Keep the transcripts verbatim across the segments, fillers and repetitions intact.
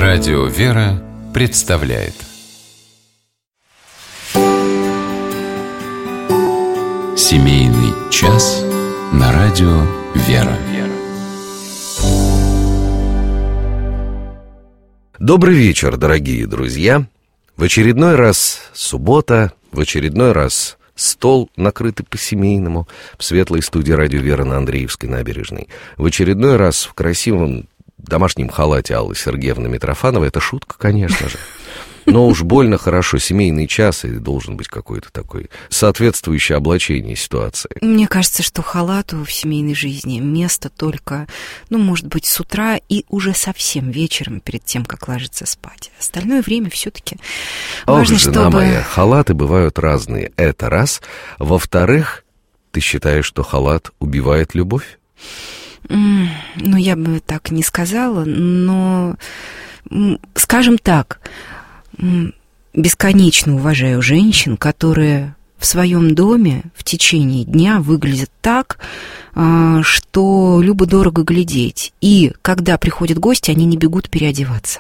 Радио «Вера» представляет Семейный час на радио «Вера». Добрый вечер, дорогие друзья. В очередной раз суббота, в очередной раз стол, накрытый по-семейному, в светлой студии радио «Вера» на Андреевской набережной. В очередной раз в красивом домашнем халате Аллы Сергеевны Митрофановой. Это шутка, конечно же. Но уж больно хорошо, семейный час, и должен быть какой-то такой соответствующее облачение ситуации. Мне кажется, что халату в семейной жизни место только, ну, может быть, с утра и уже совсем вечером, перед тем, как ложиться спать. Остальное время все-таки важно, Ох, жена чтобы... моя, халаты бывают разные. Это раз. Во-вторых, ты считаешь, что халат убивает любовь? Mm, ну, я бы так не сказала, но, скажем так... Бесконечно уважаю женщин, которые в своем доме в течение дня выглядят так, что любо-дорого глядеть. И когда приходят гости, они не бегут переодеваться.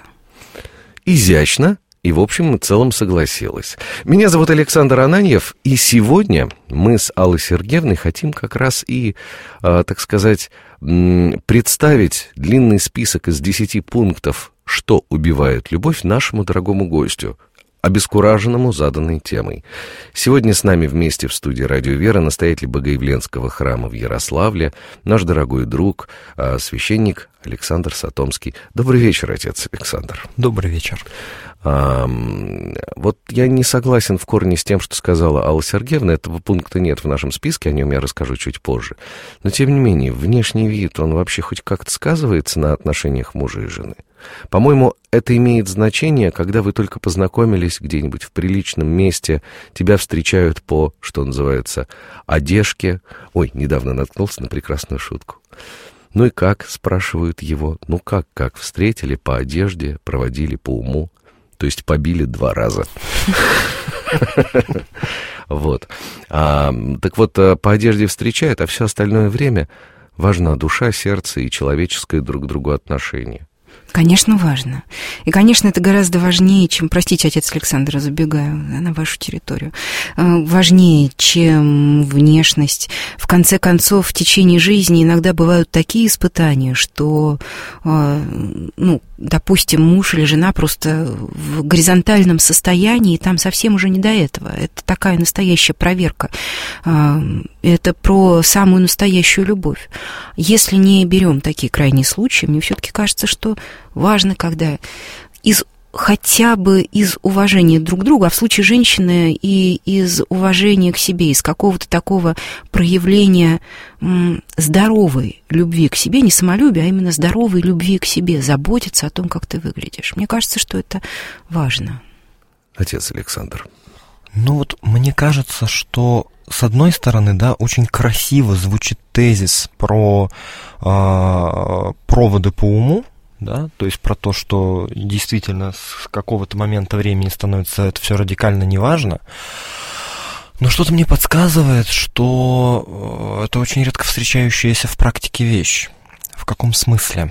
Изящно и, в общем и целом, согласилась. Меня зовут Александр Ананьев, и сегодня мы с Аллой Сергеевной хотим как раз и, так сказать, представить длинный список из десяти пунктов, что убивает любовь, нашему дорогому гостю, обескураженному заданной темой. Сегодня с нами вместе в студии «Радио Вера» настоятель Богоявленского храма в Ярославле, наш дорогой друг, священник Александр Сатомский. Добрый вечер, отец Александр. Добрый вечер. А, вот я не согласен в корне с тем, что сказала Алла Сергеевна. Этого пункта нет в нашем списке, о нем я расскажу чуть позже. Но, тем не менее, внешний вид, он вообще хоть как-то сказывается на отношениях мужа и жены? По-моему, это имеет значение, когда вы только познакомились где-нибудь в приличном месте, тебя встречают по, что называется, одежке. Ой, недавно наткнулся на прекрасную шутку. Ну и как, спрашивают его, ну как, как, встретили по одежде, проводили по уму, то есть побили два раза. Вот. Так вот, по одежде встречают, а все остальное время важна душа, сердце и человеческое друг к другу отношение. Конечно, важно. И, конечно, это гораздо важнее, чем, простите, отец Александр, забегаю на вашу территорию, важнее, чем внешность. В конце концов, в течение жизни иногда бывают такие испытания, что, ну, допустим, муж или жена просто в горизонтальном состоянии, и там совсем уже не до этого. Это такая настоящая проверка. Это про самую настоящую любовь. Если не берем такие крайние случаи, мне все-таки кажется, что важно, когда из, хотя бы из уважения друг к другу, а в случае женщины и из уважения к себе, из какого-то такого проявления м, здоровой любви к себе, не самолюбия, а именно здоровой любви к себе, заботиться о том, как ты выглядишь. Мне кажется, что это важно. Отец Александр. Ну вот мне кажется, что с одной стороны, да, очень красиво звучит тезис про э, проводы по уму, да, то есть про то, что действительно с какого-то момента времени становится это все радикально неважно. Но что-то мне подсказывает, что это очень редко встречающаяся в практике вещь. В каком смысле?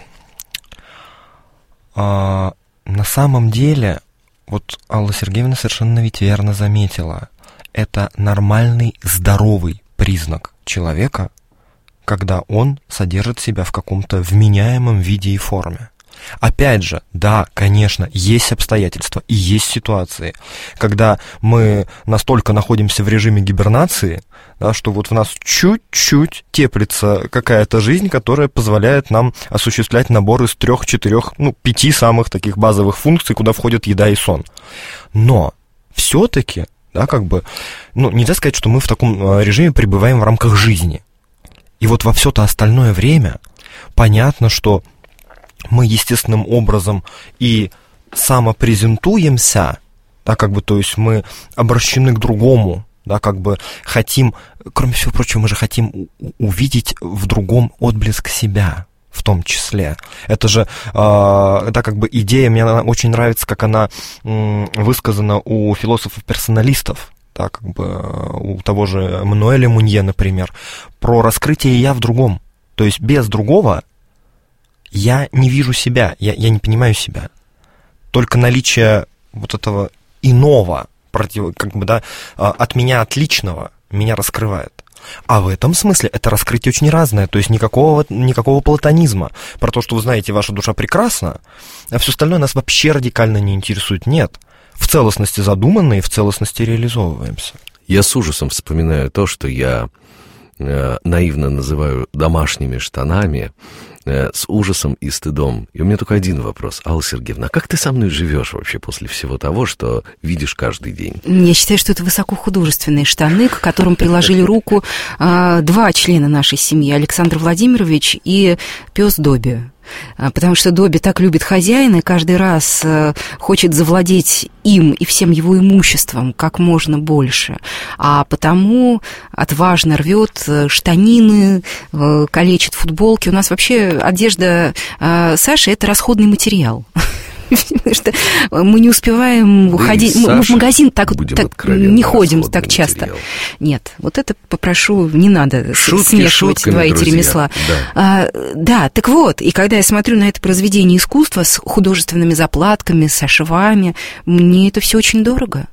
А, на самом деле, вот Алла Сергеевна совершенно ведь верно заметила, это нормальный, здоровый признак человека, когда он содержит себя в каком-то вменяемом виде и форме. Опять же, да, конечно, есть обстоятельства и есть ситуации, когда мы настолько находимся в режиме гибернации, да, что вот в нас чуть-чуть теплится какая-то жизнь, которая позволяет нам осуществлять набор из трех, четырех, ну, пяти самых таких базовых функций, куда входят еда и сон. Но все-таки, да, как бы, ну, нельзя сказать, что мы в таком режиме пребываем в рамках жизни. И вот во все-то остальное время понятно, что мы естественным образом и самопрезентуемся, да, как бы, то есть мы обращены к другому, да, как бы хотим, кроме всего прочего, мы же хотим увидеть в другом отблеск себя, в том числе. Это же, э, да, как бы идея, мне она очень нравится, как она э, высказана у философов-персоналистов, да, как бы у того же Эммануэля Мунье, например, про раскрытие «я» в другом. То есть без другого я не вижу себя, я, я не понимаю себя. только наличие вот этого иного, против, как бы, да, от меня отличного меня раскрывает. А в этом смысле это раскрытие очень разное, то есть никакого, никакого платонизма. Про то, что вы знаете, ваша душа прекрасна, а все остальное нас вообще радикально не интересует. Нет. В целостности задуманно и в целостности реализовываемся. Я с ужасом вспоминаю то, что я э, наивно называю домашними штанами, э, с ужасом и стыдом. И у меня только один вопрос. Алла Сергеевна, а как ты со мной живешь вообще после всего того, что видишь каждый день? Я считаю, что это высокохудожественные штаны, к которым приложили руку э, два члена нашей семьи, Александр Владимирович и пес Добби. Потому что Добби так любит хозяина и каждый раз хочет завладеть им и всем его имуществом как можно больше. А потому отважно рвет штанины, калечит футболки. У нас вообще одежда Саши – это расходный материал. Потому что мы не успеваем да уходить. Мы в магазин так, так не ходим так часто. Материал. Нет, вот это попрошу, не надо шутки, смешивать два эти ремесла. Да. А, да, так вот, и когда я смотрю на это произведение искусства с художественными заплатками, со швами, мне это все очень дорого.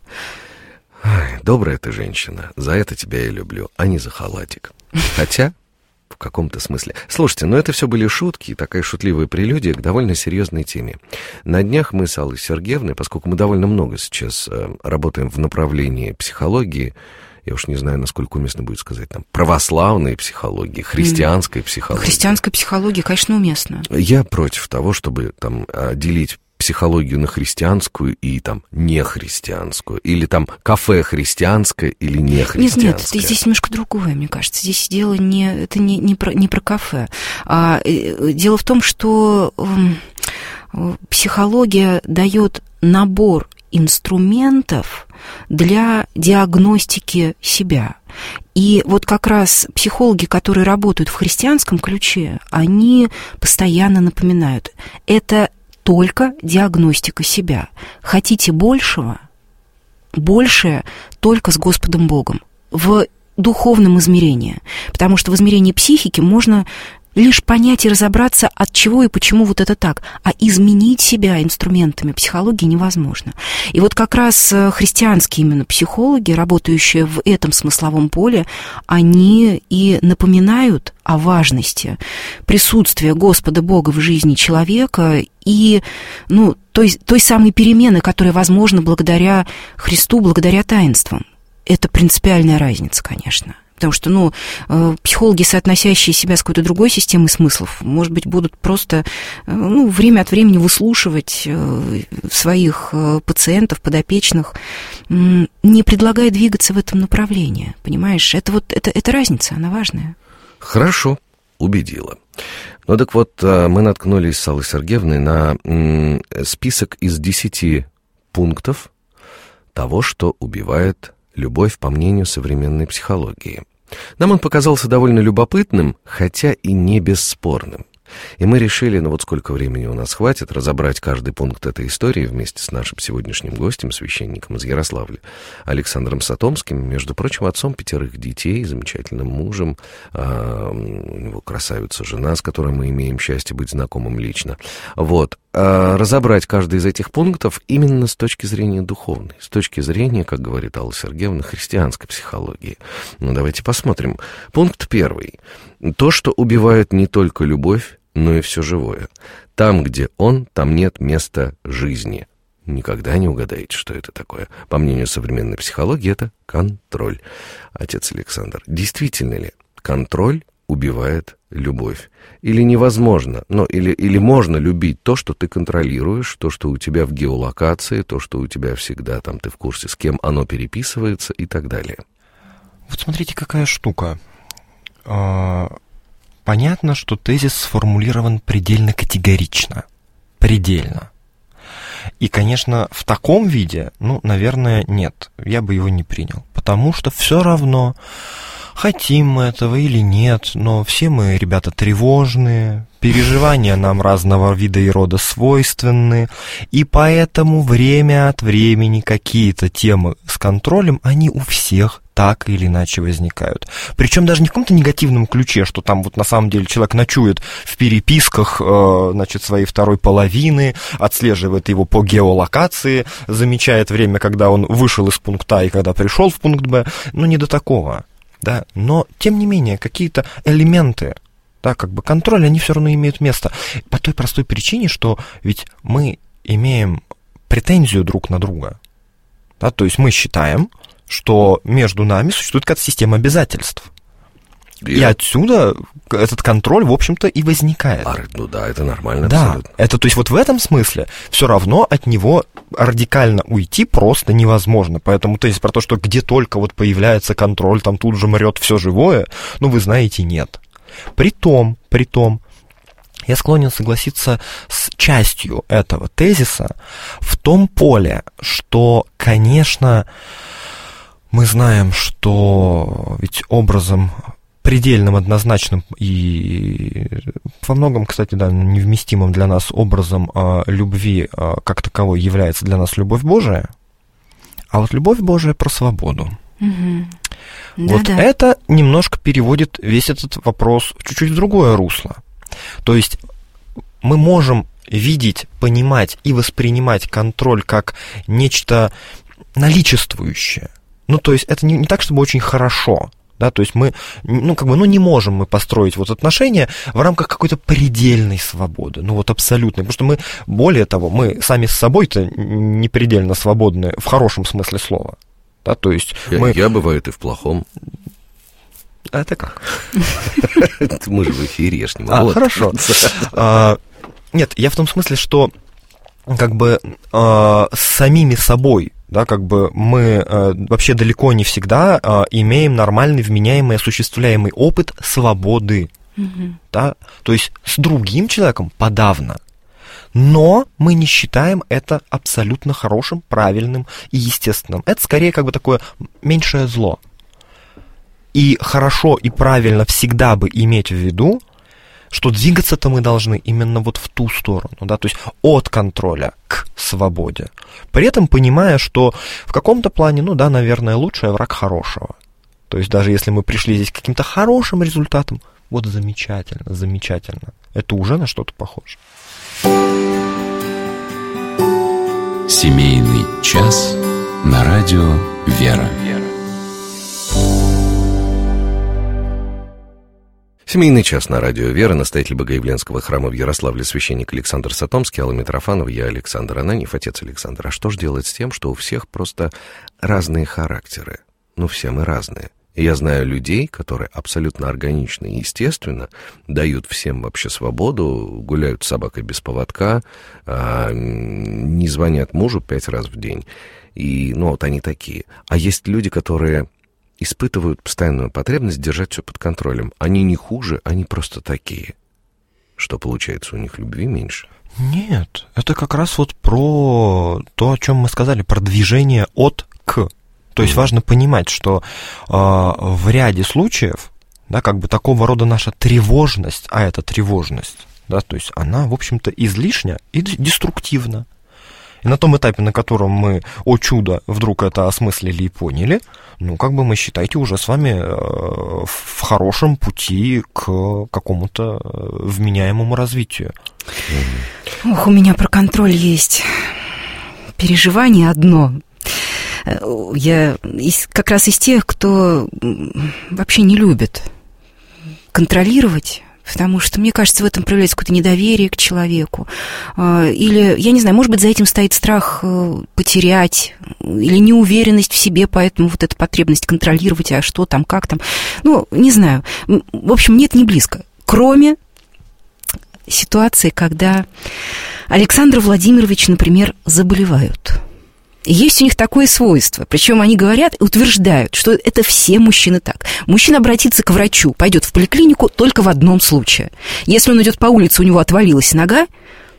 Ай, добрая ты женщина, за это тебя я люблю, а не за халатик. Хотя... в каком-то смысле. Слушайте, ну это все были шутки и такая шутливая прелюдия к довольно серьезной теме. На днях мы с Аллой Сергеевной, поскольку мы довольно много сейчас э, работаем в направлении психологии, я уж не знаю, насколько уместно будет сказать, там, православной психологии, христианской mm. психологии. Христианская психология, конечно, уместна. Я против того, чтобы там делить психологию на христианскую и там нехристианскую, или там кафе христианское или нехристианское. Нет, нет, здесь немножко другое, мне кажется. Здесь дело не, это не, не, про, не про кафе. А, дело в том, что э, психология дает набор инструментов для диагностики себя. И вот как раз психологи, которые работают в христианском ключе, они постоянно напоминают, это только диагностика себя. Хотите большего? Большее только с Господом Богом. В духовном измерении. Потому что в измерении психики можно лишь понять и разобраться, от чего и почему вот это так. А изменить себя инструментами психологии невозможно. И вот как раз христианские именно психологи, работающие в этом смысловом поле, они и напоминают о важности присутствия Господа Бога в жизни человека и ну, той, той самой перемены, которая возможна благодаря Христу, благодаря таинствам. Это принципиальная разница, конечно. Потому что, ну, психологи, соотносящие себя с какой-то другой системой смыслов, может быть, будут просто, ну, время от времени выслушивать своих пациентов, подопечных, не предлагая двигаться в этом направлении, понимаешь? Это вот, это, это разница, она важная. Хорошо, убедила. Ну, так вот, мы наткнулись с Аллой Сергеевной на список из десяти пунктов того, что убивает любовь, по мнению современной психологии. Нам он показался довольно любопытным, хотя и не бесспорным. И мы решили, ну вот сколько времени у нас хватит, разобрать каждый пункт этой истории вместе с нашим сегодняшним гостем, священником из Ярославля, Александром Сатомским, между прочим, отцом пятерых детей, замечательным мужем, а, у него красавица жена, с которой мы имеем счастье быть знакомым лично. Вот. А разобрать каждый из этих пунктов именно с точки зрения духовной, с точки зрения, как говорит Алла Сергеевна, христианской психологии. Ну, давайте посмотрим. Пункт первый. То, что убивает не только любовь, но и все живое. Там, где он, там нет места жизни. Никогда не угадаете, что это такое. По мнению современной психологии, это контроль. Отец Александр, действительно ли контроль убивает любовь? Или невозможно, ну, или, или можно любить то, что ты контролируешь, то, что у тебя в геолокации, то, что у тебя всегда там, ты в курсе, с кем оно переписывается и так далее. Вот смотрите, какая штука. Понятно, что тезис сформулирован предельно категорично. Предельно. И, конечно, в таком виде, ну, наверное, нет. Я бы его не принял. Потому что все равно хотим мы этого или нет, но все мы, ребята, тревожные, переживания нам разного вида и рода свойственны, и поэтому время от времени какие-то темы с контролем, они у всех так или иначе возникают. Причем даже не в каком-то негативном ключе, что там вот на самом деле человек ночует в переписках, э, значит, своей второй половины, отслеживает его по геолокации, замечает время, когда он вышел из пункта А и когда пришел в пункт Б. Ну, не до такого, да. Но, тем не менее, какие-то элементы, да, как бы контроль, они все равно имеют место. По той простой причине, что ведь мы имеем претензию друг на друга. Да, то есть мы считаем, что между нами существует какая-то система обязательств. И, и отсюда этот контроль, в общем-то, и возникает. А, ну да, это нормально, да, абсолютно. Это, то есть вот в этом смысле все равно от него радикально уйти просто невозможно. Поэтому то есть про то, что где только вот появляется контроль, там тут же мрет все живое, ну, вы знаете, нет. Притом, притом, я склонен согласиться с частью этого тезиса в том поле, что, конечно, мы знаем, что ведь образом предельным, однозначным и во многом, кстати, да, невместимым для нас образом э, любви э, как таковой является для нас любовь Божия, а вот любовь Божия про свободу. Угу. Вот да-да. Это немножко переводит весь этот вопрос чуть-чуть в другое русло. То есть мы можем видеть, понимать и воспринимать контроль как нечто наличествующее. Ну, то есть это не, не так, чтобы очень хорошо, да, то есть мы, ну, как бы, ну, не можем мы построить вот отношения в рамках какой-то предельной свободы, ну, вот абсолютной, потому что мы, более того, мы сами с собой-то не предельно свободны в хорошем смысле слова, да, то есть я, мы... Я бывает и в плохом. А это как? Мы же в эфире, я ж не могу. А, хорошо. Нет, я в том смысле, что как бы с самими собой, да, как бы мы э, вообще далеко не всегда э, имеем нормальный, вменяемый, осуществляемый опыт свободы, mm-hmm. да, то есть с другим человеком подавно, но мы не считаем это абсолютно хорошим, правильным и естественным. Это скорее как бы такое меньшее зло. И хорошо и правильно всегда бы иметь в виду, что двигаться-то мы должны именно вот в ту сторону, да, то есть от контроля к свободе. При этом понимая, что в каком-то плане, ну да, наверное, лучший враг хорошего. То есть даже если мы пришли здесь к каким-то хорошим результатам, вот замечательно, замечательно. Это уже на что-то похоже. Семейный час на радио «Вера». Семейный час на радио «Вера», настоятель Богоявленского храма в Ярославле, священник Александр Сатомский, Алла Митрофанова, я Александр Ананьев, отец Александр. А что же делать с тем, что у всех просто разные характеры? Ну, все мы разные. И я знаю людей, которые абсолютно органично и естественно дают всем вообще свободу, гуляют с собакой без поводка, не звонят мужу пять раз в день. И, ну, вот они такие. А есть люди, которые испытывают постоянную потребность держать все под контролем. Они не хуже, они просто такие. Что получается, у них любви меньше? Нет, это как раз вот про то, о чем мы сказали, про движение от к. То есть mm. важно понимать, что э, в ряде случаев, да, как бы такого рода наша тревожность, а это тревожность, да, то есть она, в общем-то, излишня и деструктивна. И на том этапе, на котором мы, о чудо, вдруг это осмыслили и поняли, ну, как бы мы, считайте, уже с вами э, в хорошем пути к какому-то вменяемому развитию. Ох, у меня про контроль есть переживание одно. Я из, как раз из тех, кто вообще не любит контролировать. Потому что, мне кажется, в этом проявляется какое-то недоверие к человеку. Или, я не знаю, может быть, за этим стоит страх потерять, или неуверенность в себе, поэтому вот эта потребность контролировать, а что там, как там. Ну, не знаю. В общем, нет, не близко. Кроме ситуации, когда Александр Владимирович, например, заболевают. Есть у них такое свойство, причем они говорят и утверждают, что это все мужчины так. Мужчина обратится к врачу, пойдет в поликлинику только в одном случае. Если он идет по улице, у него отвалилась нога,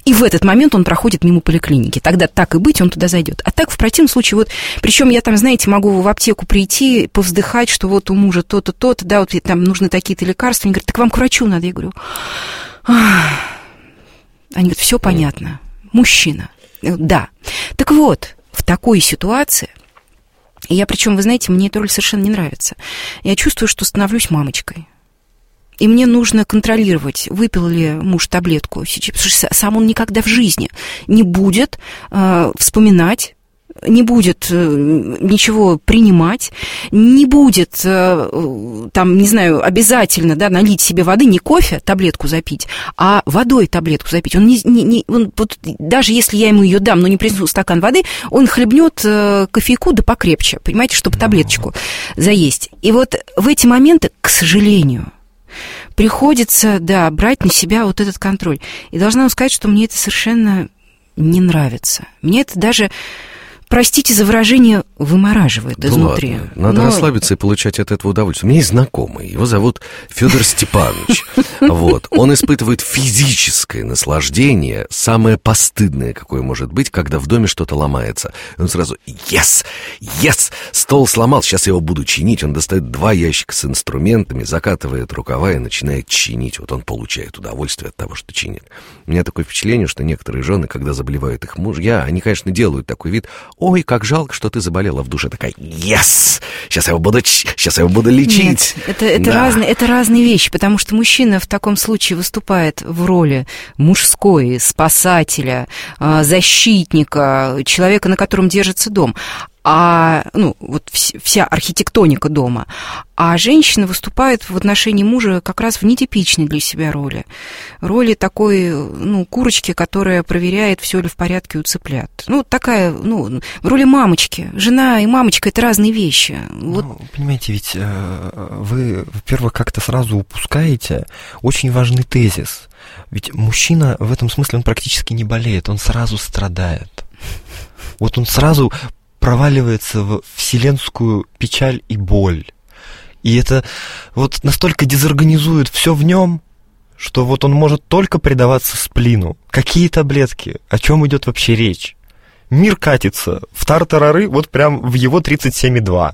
И в этот момент он проходит мимо поликлиники. Тогда так и быть, он туда зайдет. А так в противном случае, вот, причем я там, знаете, могу в аптеку прийти, повздыхать, что вот у мужа то-то, то-то, да, вот там нужны такие-то лекарства. Они говорят, так вам к врачу надо. Я говорю, ах. Они говорят, все понятно. Мужчина. Да. Так вот, в такой ситуации, я, причем, вы знаете, мне эта роль совершенно не нравится. Я чувствую, что становлюсь мамочкой. И мне нужно контролировать, выпил ли муж таблетку, потому что сам он никогда в жизни не будет э, вспоминать, не будет э, ничего принимать, не будет, э, там, не знаю, обязательно, да, налить себе воды, не кофе, таблетку запить, а водой таблетку запить. Он, не, не, не, он вот, даже если я ему ее дам, но не принесу стакан воды, он хлебнет э, кофейку, да покрепче, понимаете, чтобы таблеточку заесть. И вот в эти моменты, к сожалению, приходится, да, брать на себя вот этот контроль. И должна вам сказать, что мне это совершенно не нравится. Мне это даже, простите за выражение, вымораживает да изнутри. Ладно. Надо Но... расслабиться и получать от этого удовольствие. У меня есть знакомый, его зовут Федор Степанович. Вот. Он испытывает физическое наслаждение, самое постыдное, какое может быть, когда в доме что-то ломается. И он сразу «Yes! Yes! Стол сломал, сейчас я его буду чинить». Он достает два ящика с инструментами, закатывает рукава и начинает чинить. Вот он получает удовольствие от того, что чинит. У меня такое впечатление, что некоторые жены, когда заболевают их мужья, они, конечно, делают такой вид: «Ой, как жалко, что ты заболела», в душе такая «Yes! Сейчас я его буду, сейчас я его буду лечить». Нет, это, это, да. разные, это разные вещи, потому что мужчина в таком случае выступает в роли мужской, спасателя, защитника, человека, на котором держится дом. А, ну, вот вся архитектоника дома. А женщина выступает в отношении мужа как раз в нетипичной для себя роли. Роли такой, ну, курочки, которая проверяет, все ли в порядке у цыплят. Ну, такая, ну, в роли мамочки. Жена и мамочка — это разные вещи. Вот. Ну, понимаете, ведь э, вы, во-первых, как-то сразу упускаете очень важный тезис. Ведь мужчина в этом смысле, он практически не болеет, он сразу страдает. Вот он сразу проваливается в вселенскую печаль и боль. И это вот настолько дезорганизует все в нем, что вот он может только предаваться сплину. Какие таблетки? О чем идет вообще речь? Мир катится в тартарары вот прям в его тридцать семь и два.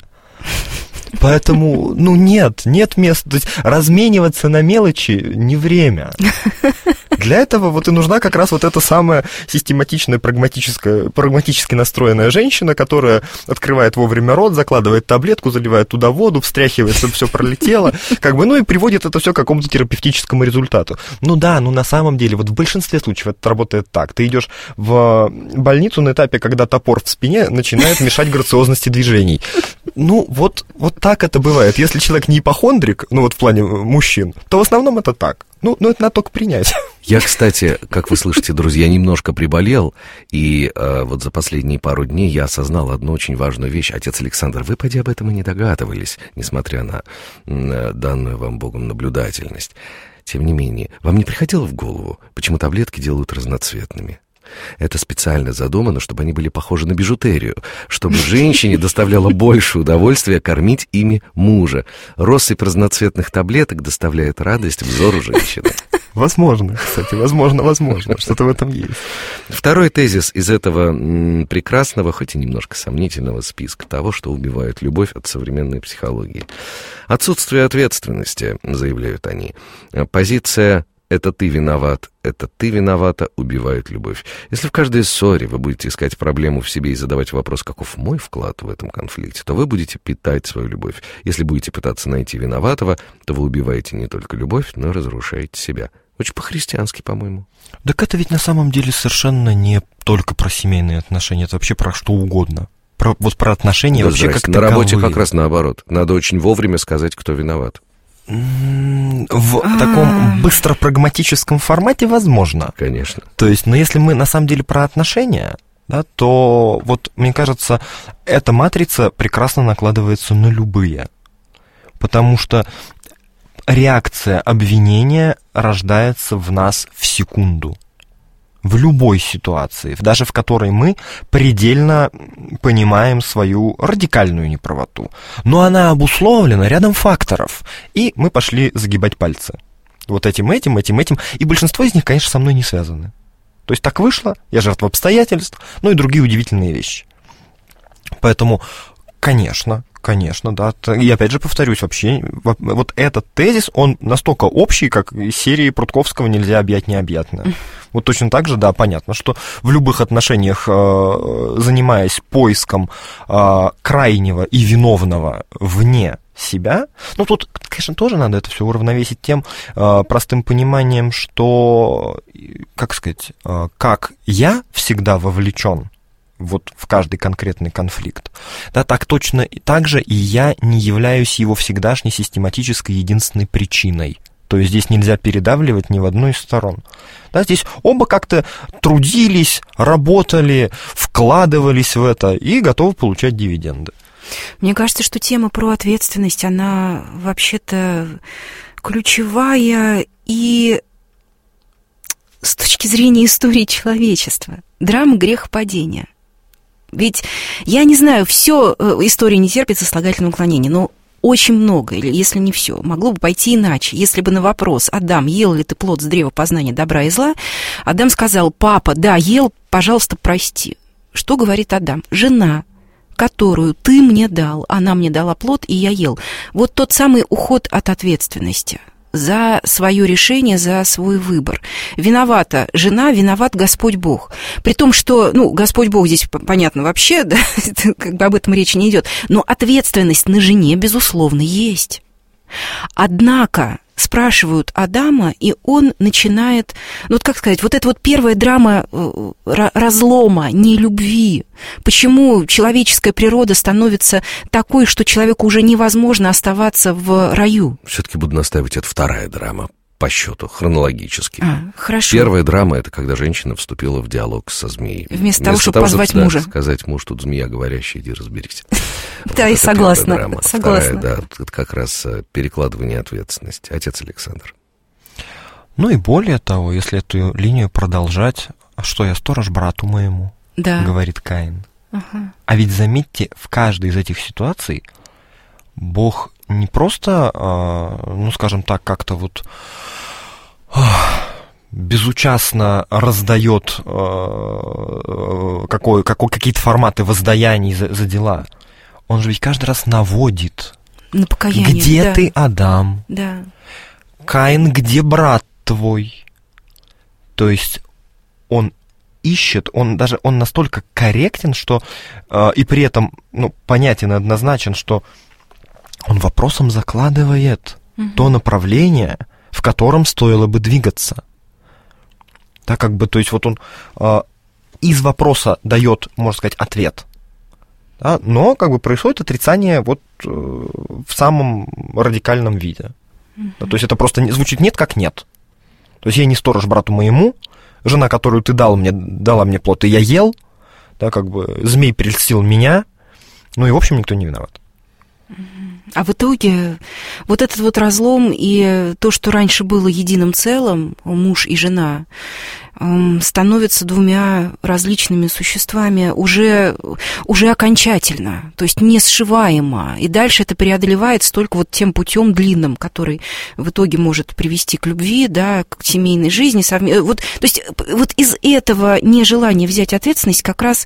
Поэтому, ну, нет, нет места. То есть размениваться на мелочи не время. Для этого вот и нужна как раз вот эта самая систематичная, прагматическая, прагматически настроенная женщина, которая открывает вовремя рот, закладывает таблетку, заливает туда воду, встряхивает, чтобы все пролетело, как бы, ну и приводит это все к какому-то терапевтическому результату. Ну да, ну на самом деле, вот в большинстве случаев это работает так. Ты идешь в больницу на этапе, когда топор в спине начинает мешать грациозности движений. Ну, вот, вот так это бывает. Если человек не ипохондрик, ну вот в плане мужчин, то в основном это так. Ну, ну это надо только принять. Я, кстати, как вы слышите, друзья, немножко приболел, и э, вот за последние пару дней я осознал одну очень важную вещь. Отец Александр, вы, поди, об этом и не догадывались, несмотря на э, данную вам Богом наблюдательность. Тем не менее, вам не приходило в голову, почему таблетки делают разноцветными? Это специально задумано, чтобы они были похожи на бижутерию, чтобы женщине доставляло больше удовольствия кормить ими мужа. Россыпь разноцветных таблеток доставляет радость взору женщины. Возможно, кстати, возможно, возможно, что-то в этом есть. Второй тезис из этого м, прекрасного, хоть и немножко сомнительного списка того, что убивает любовь от современной психологии. Отсутствие ответственности, заявляют они. Позиция «это ты виноват», «это ты виновата» убивает любовь. Если в каждой ссоре вы будете искать проблему в себе и задавать вопрос, каков мой вклад в этом конфликте, то вы будете питать свою любовь. Если будете пытаться найти виноватого, то вы убиваете не только любовь, но и разрушаете себя. Очень по-христиански, по-моему. Так это ведь на самом деле совершенно не только про семейные отношения, это вообще про что угодно. Про, вот про отношения да, вообще как таковые. На работе как раз наоборот. Надо очень вовремя сказать, кто виноват. В А-а-а. таком быстро-прагматическом формате возможно. Конечно. То есть, но если мы на самом деле про отношения, да, то вот, мне кажется, эта матрица прекрасно накладывается на любые. Потому что реакция обвинения рождается в нас в секунду. В любой ситуации, даже в которой мы предельно понимаем свою радикальную неправоту. Но она обусловлена рядом факторов. И мы пошли загибать пальцы. Вот этим, этим, этим, этим. И большинство из них, конечно, со мной не связаны. То То есть так вышло, я жертва обстоятельств, ну и другие удивительные вещи. Поэтому, конечно, конечно, да. И опять же повторюсь, вообще, вот этот тезис, он настолько общий, как из серии Прудковского «Нельзя объять необъятное». Вот точно так же, да, понятно, что в любых отношениях, занимаясь поиском крайнего и виновного вне себя, ну, тут, конечно, тоже надо это все уравновесить тем простым пониманием, что, как сказать, как я всегда вовлечен вот в каждый конкретный конфликт, да, так точно так же и я не являюсь его всегдашней систематической единственной причиной. То есть здесь нельзя передавливать ни в одну из сторон. Да, здесь оба как-то трудились, работали, вкладывались в это и готовы получать дивиденды. Мне кажется, что тема про ответственность, она вообще-то ключевая и с точки зрения истории человечества. Драма грехопадения. Ведь, я не знаю, все история не терпит сослагательного наклонения, но очень много, или если не все, могло бы пойти иначе. Если бы на вопрос: «Адам, ел ли ты плод с древа познания добра и зла?», Адам сказал: «Папа, да, ел, пожалуйста, прости». Что говорит Адам? «Жена, которую ты мне дал, она мне дала плод, и я ел». Вот тот самый уход от ответственности за свое решение, за свой выбор. Виновата жена, виноват Господь Бог. При том, что, ну, Господь Бог здесь, понятно, вообще, да, как бы об этом речи не идет, но ответственность на жене, безусловно, есть. Однако спрашивают Адама, и он начинает, ну вот как сказать, вот эта вот первая драма разлома, нелюбви. Почему человеческая природа становится такой, что человеку уже невозможно оставаться в раю? Все-таки буду настаивать, это вторая драма по счету, хронологически. А, хорошо. Первая драма — это когда женщина вступила в диалог со змеей. Вместо, Вместо того, чтобы того, позвать чтобы, мужа. Да, сказать: «Муж, тут змея говорящая, иди разберись». Да, и согласна. Согласна. Да, это как раз перекладывание ответственности. Отец Александр. Ну и более того, если эту линию продолжать, а что я сторож брату моему, да, говорит Каин. Ага. А ведь заметьте, в каждой из этих ситуаций Бог не просто, ну скажем так, как-то вот безучастно раздает какой, какой, какие-то форматы воздаяний за, за дела. Он же ведь каждый раз наводит. На покаяние. Где да. ты, Адам? Да. Каин, где брат твой? То есть он ищет, он даже он настолько корректен, что э, и при этом, ну, понятен и однозначен, что он вопросом закладывает угу. то направление, в котором стоило бы двигаться. Да, как бы, то есть вот он э, из вопроса дает, можно сказать, ответ. Да, но как бы происходит отрицание вот э, в самом радикальном виде. Mm-hmm. Да, то есть это просто не, звучит нет как нет. То есть я не сторож брату моему, жена, которую ты дал мне, дала мне плод, и я ел, да, как бы змей прельстил меня, ну и в общем никто не виноват. А в итоге вот этот вот разлом и то, что раньше было единым целым, муж и жена, становятся двумя различными существами уже, уже окончательно, то есть несшиваемо. И дальше это преодолевается только вот тем путем длинным, который в итоге может привести к любви, да, к семейной жизни. Совме... Вот, то есть вот из этого нежелания взять ответственность как раз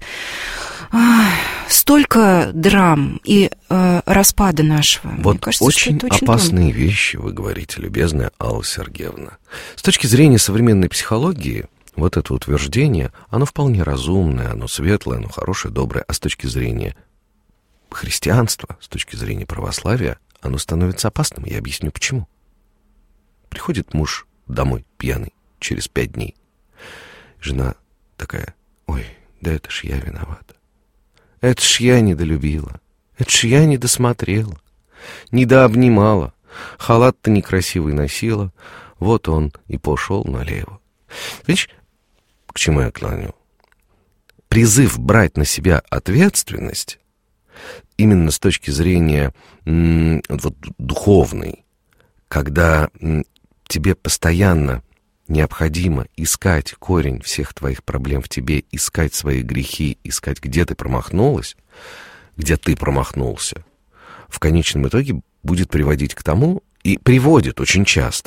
столько драм и э, распада нашего. Вот Мне кажется, очень, что это очень опасные тонко. вещи вы говорите, любезная Алла Сергеевна. С точки зрения современной психологии, вот это утверждение, оно вполне разумное, оно светлое, оно хорошее, доброе. А с точки зрения христианства, с точки зрения православия, оно становится опасным. Я объясню, почему. Приходит муж домой пьяный через пять дней. Жена такая: ой, да это ж я виновата. Это ж я недолюбила, это ж я не досмотрела, недообнимала, халат-то некрасивый носила, вот он и пошел налево. Видишь, к чему я клоню? Призыв брать на себя ответственность именно с точки зрения м- вот, духовной, когда м- тебе постоянно необходимо искать корень всех твоих проблем в тебе, искать свои грехи, искать, где ты промахнулась, где ты промахнулся, в конечном итоге будет приводить к тому, и приводит очень часто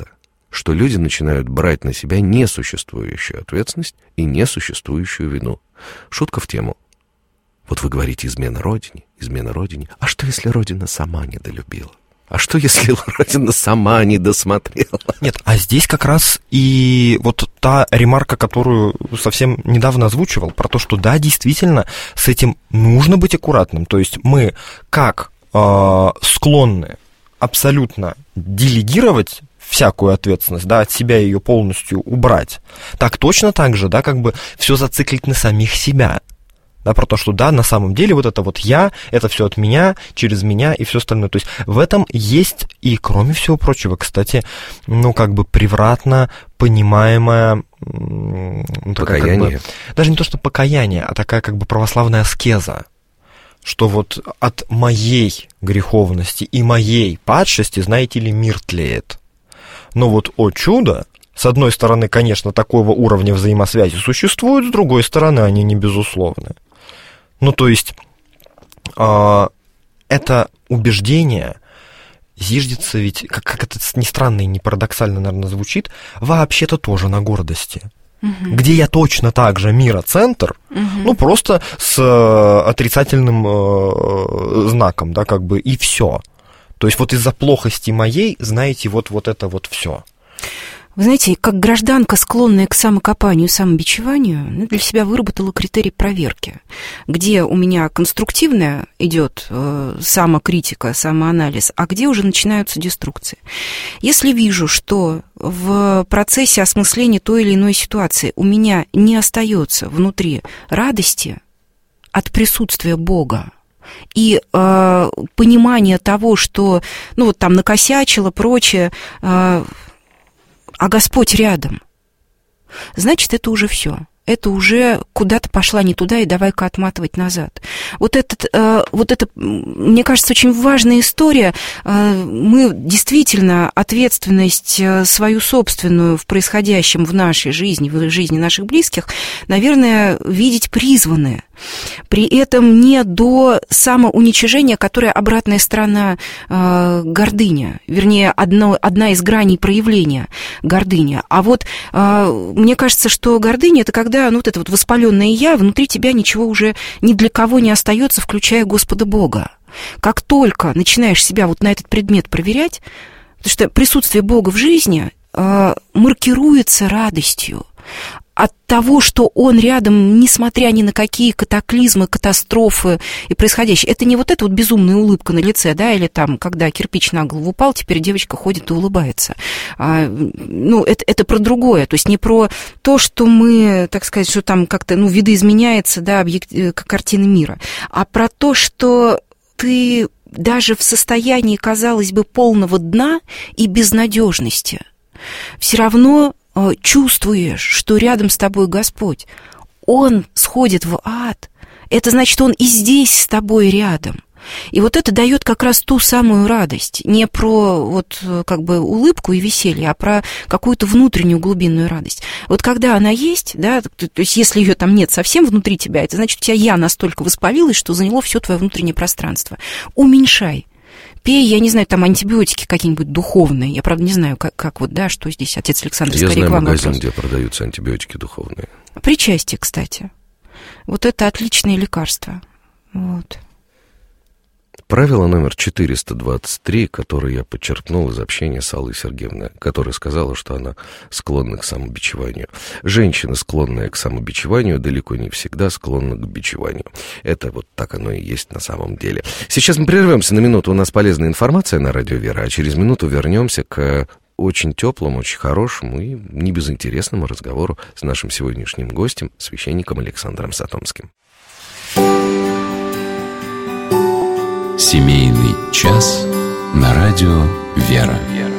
что люди начинают брать на себя несуществующую ответственность и несуществующую вину. Шутка в тему. Вот вы говорите «измена Родине», «измена Родине». А что, если Родина сама недолюбила? А что, если Родина сама не досмотрела? Нет, а здесь как раз и вот та ремарка, которую совсем недавно озвучивал, про то, что да, действительно, с этим нужно быть аккуратным. То есть мы как э, склонны абсолютно делегировать всякую ответственность, да, от себя ее полностью убрать, так точно так же, да, как бы все зациклить на самих себя. Да, про то, что да, на самом деле вот это вот я, это все от меня, через меня и все остальное. То есть в этом есть и, кроме всего прочего, кстати, ну, как бы превратно понимаемое... Ну, покаяние. Как бы, даже не то, что покаяние, а такая как бы православная аскеза. Что вот от моей греховности и моей падшести, знаете ли, мир тлеет. Но вот, о чудо, с одной стороны, конечно, такого уровня взаимосвязи существует, с другой стороны, они не безусловны. Ну, то есть, э, это убеждение зиждется ведь, как, как это ни странно и не парадоксально, наверное, звучит, вообще-то тоже на гордости. Угу. Где я точно так же мироцентр, угу. ну, просто с э, отрицательным э, знаком, да, как бы, и все. То есть, вот из-за плохости моей, знаете, вот, вот это вот все. Вы знаете, как гражданка, склонная к самокопанию и самобичеванию, для себя выработала критерий проверки, где у меня конструктивная идет э, самокритика, самоанализ, а где уже начинаются деструкции. Если вижу, что в процессе осмысления той или иной ситуации у меня не остается внутри радости от присутствия Бога, и э, понимание того, что, ну, вот там накосячило, прочее, э, а Господь рядом, значит, это уже все. Это уже куда-то пошла не туда, и давай-ка отматывать назад. Вот, этот, э, вот это, мне кажется, очень важная история. Э, мы действительно ответственность свою собственную в происходящем в нашей жизни, в жизни наших близких, наверное, видеть призваны. При этом не до самоуничижения, которое обратная сторона э, гордыня, вернее, одно, одна из граней проявления гордыни. А вот э, мне кажется, что гордыня — это когда, ну, вот это вот воспаленное «я», внутри тебя ничего уже ни для кого не остается, включая Господа Бога. Как только начинаешь себя вот на этот предмет проверять, потому что присутствие Бога в жизни э, маркируется радостью от того, что он рядом, несмотря ни на какие катаклизмы, катастрофы и происходящее. Это не вот эта вот безумная улыбка на лице, да, или там, когда кирпич на голову упал, теперь девочка ходит и улыбается. А, ну, это, это про другое, то есть не про то, что мы, так сказать, что там как-то, ну, видоизменяется, да, объект, картина мира, а про то, что ты даже в состоянии, казалось бы, полного дна и безнадежности все равно чувствуешь, что рядом с тобой Господь. Он сходит в ад. Это значит, Он и здесь с тобой рядом. И вот это дает как раз ту самую радость. Не про вот как бы улыбку и веселье, а про какую-то внутреннюю глубинную радость. Вот когда она есть, да, то, то есть если ее там нет совсем внутри тебя, это значит, у тебя «я» настолько воспалилось, что заняло все твое внутреннее пространство. Уменьшай. Пей, я не знаю, там антибиотики какие-нибудь духовные. Я, правда, не знаю, как, как вот, да, что здесь отец Александр, я скорее знаю к вам магазин, вопрос. Где продаются антибиотики духовные. Причастие, кстати. Вот это отличное лекарство. Вот. Правило номер четыреста двадцать три, которое я подчеркнул из общения с Аллой Сергеевной, которая сказала, что она склонна к самобичеванию. Женщина, склонная к самобичеванию, далеко не всегда склонна к бичеванию. Это вот так оно и есть на самом деле. Сейчас мы прервемся на минуту. У нас полезная информация на радио Вера, а через минуту вернемся к очень теплому, очень хорошему и небезынтересному разговору с нашим сегодняшним гостем, священником Александром Сатомским. Семейный час на радио Вера.